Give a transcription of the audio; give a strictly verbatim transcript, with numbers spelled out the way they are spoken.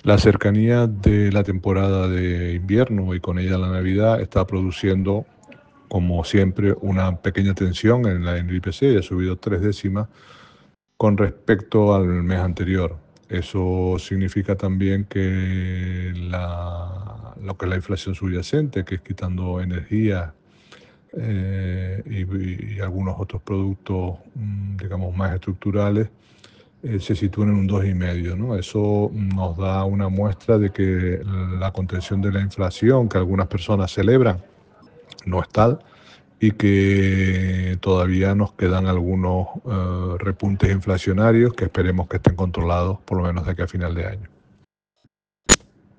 La cercanía de la temporada de invierno y con ella la Navidad está produciendo, como siempre, una pequeña tensión en la en el I P C, ha subido tres décimas con respecto al mes anterior. Eso significa también que la, lo que es la inflación subyacente, que es quitando energía eh, y, y algunos otros productos, mm, digamos, más estructurales, eh, se sitúan en un dos coma cinco, ¿no? Eso nos da una muestra de que la contención de la inflación que algunas personas celebran no es tal y que todavía nos quedan algunos eh, repuntes inflacionarios que esperemos que estén controlados por lo menos de aquí a final de año.